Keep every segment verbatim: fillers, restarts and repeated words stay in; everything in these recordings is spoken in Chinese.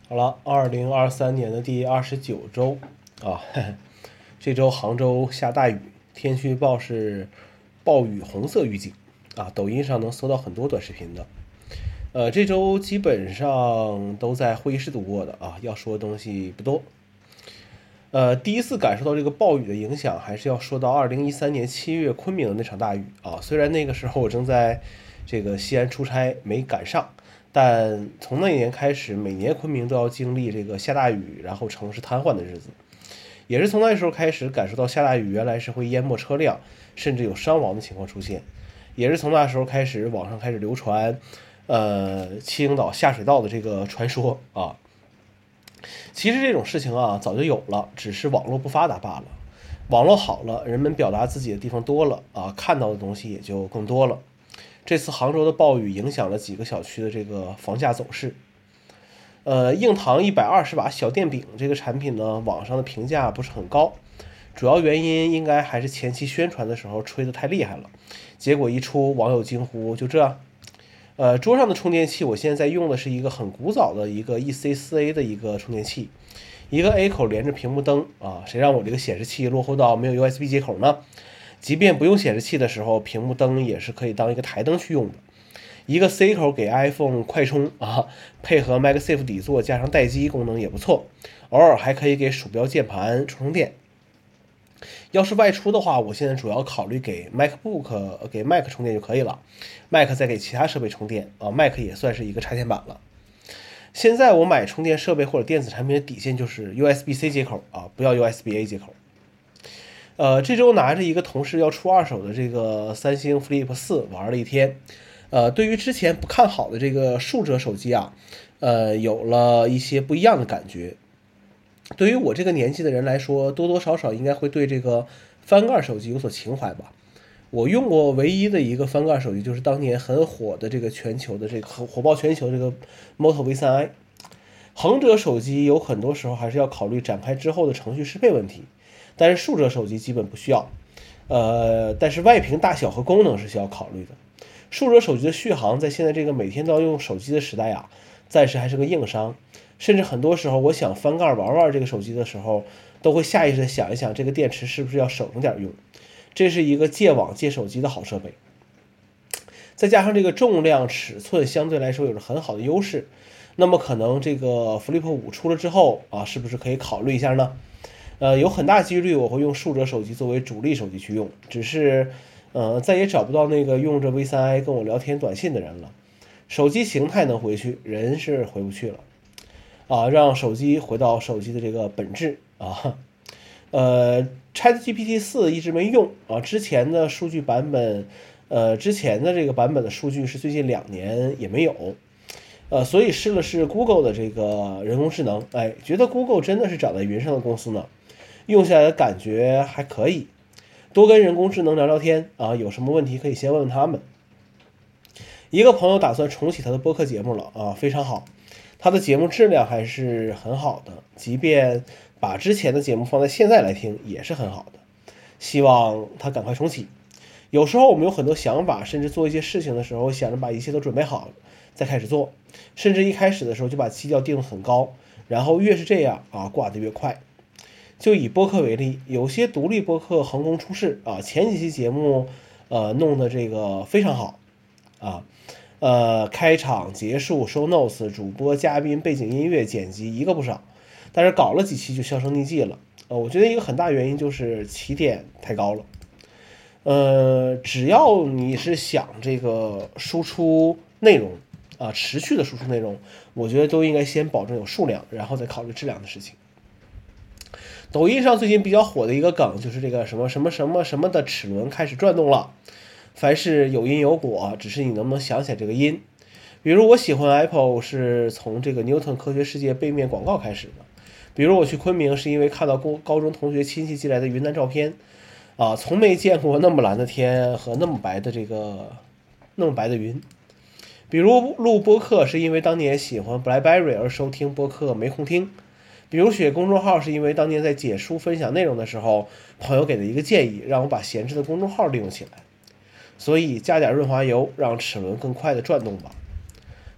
好了，二零二三年的第二十九周啊，呵呵这周杭州下大雨，天气预报是暴雨红色预警啊，抖音上能搜到很多短视频的。呃，这周基本上都在会议室度过的啊，要说的东西不多。呃，第一次感受到这个暴雨的影响，还是要说到二零一三年七月昆明的那场大雨啊。虽然那个时候我正在这个西安出差，没赶上，但从那一年开始，每年昆明都要经历这个下大雨，然后城市瘫痪的日子。也是从那时候开始感受到下大雨原来是会淹没车辆，甚至有伤亡的情况出现。也是从那时候开始，网上开始流传，呃，青岛下水道的这个传说啊。其实这种事情啊，早就有了，只是网络不发达罢了。网络好了，人们表达自己的地方多了啊，看到的东西也就更多了。这次杭州的暴雨影响了几个小区的这个房价走势。呃，硬糖一百二十瓦小电饼这个产品呢，网上的评价不是很高，主要原因应该还是前期宣传的时候吹得太厉害了，结果一出，网友惊呼就这。呃，桌上的充电器我现在用的是一个很古早的一个 E C 四 A 的一个充电器，一个 A 口连着屏幕灯啊，谁让我这个显示器落后到没有 U S B 接口呢？即便不用显示器的时候，屏幕灯也是可以当一个台灯去用的。一个 C 口给 iPhone 快充啊，配合 MagSafe 底座加上待机功能也不错，偶尔还可以给鼠标键盘充充电。要是外出的话，我现在主要考虑给 MacBook 给 Mac 充电就可以了 ，Mac 再给其他设备充电啊 ，Mac 也算是一个插电板了。现在我买充电设备或者电子产品的底线就是 U S B C 接口啊，不要 U S B A 接口。呃，这周拿着一个同事要出二手的这个三星 Flip 四玩了一天，呃，对于之前不看好的这个竖折手机啊，呃，有了一些不一样的感觉。对于我这个年纪的人来说，多多少少应该会对这个翻盖手机有所情怀吧。我用过唯一的一个翻盖手机，就是当年很火的这个全球的这个火爆全球这个 Moto V 三 i。横折手机有很多时候还是要考虑展开之后的程序适配问题，但是竖折手机基本不需要。呃，但是外屏大小和功能是需要考虑的。竖折手机的续航在现在这个每天都要用手机的时代啊，暂时还是个硬伤。甚至很多时候，我想翻盖玩玩这个手机的时候，都会下意识的想一想，这个电池是不是要省着点用。这是一个借网借手机的好设备，再加上这个重量尺寸相对来说有着很好的优势，那么可能这个 Flip 五出了之后啊，是不是可以考虑一下呢？呃，有很大几率我会用竖折手机作为主力手机去用，只是呃再也找不到那个用着 V 三 i 跟我聊天短信的人了。手机形态能回去，人是回不去了。啊，让手机回到手机的这个本质啊。呃 ，ChatGPT 四一直没用啊，之前的数据版本，呃，之前的这个版本的数据是最近两年也没有，呃，所以试了试 Google 的这个人工智能，哎，觉得 Google 真的是长在云上的公司呢，用下来的感觉还可以。多跟人工智能聊聊天啊，有什么问题可以先问问他们。一个朋友打算重启他的播客节目了啊，非常好。他的节目质量还是很好的，即便把之前的节目放在现在来听也是很好的。希望他赶快重启。有时候我们有很多想法，甚至做一些事情的时候，想着把一切都准备好了再开始做，甚至一开始的时候就把基调定得很高，然后越是这样啊，挂得越快。就以播客为例，有些独立播客横空出世啊，前几期节目呃弄得这个非常好啊。呃，开场、结束、show notes、主播、嘉宾、背景音乐、剪辑，一个不销，但是搞了几期就销声匿迹了。呃，我觉得一个很大原因就是起点太高了。呃，只要你是想这个输出内容啊、呃，持续的输出内容，我觉得都应该先保证有数量，然后再考虑质量的事情。抖音上最近比较火的一个梗就是这个什么什么什么什么的齿轮开始转动了。凡是有因有果，只是你能不能想起来这个因。比如我喜欢 Apple 是从这个牛顿科学世界背面广告开始的，比如我去昆明是因为看到高中同学亲戚寄来的云南照片啊，从没见过那么蓝的天和那么白的这个那么白的云。比如录播客是因为当年喜欢 BlackBerry 而收听播客没空听，比如写公众号是因为当年在解书分享内容的时候，朋友给的一个建议，让我把闲置的公众号利用起来。所以加点润滑油，让齿轮更快的转动吧。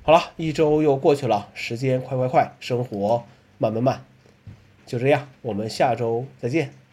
好了，一周又过去了，时间快快快，生活慢慢慢，就这样，我们下周再见。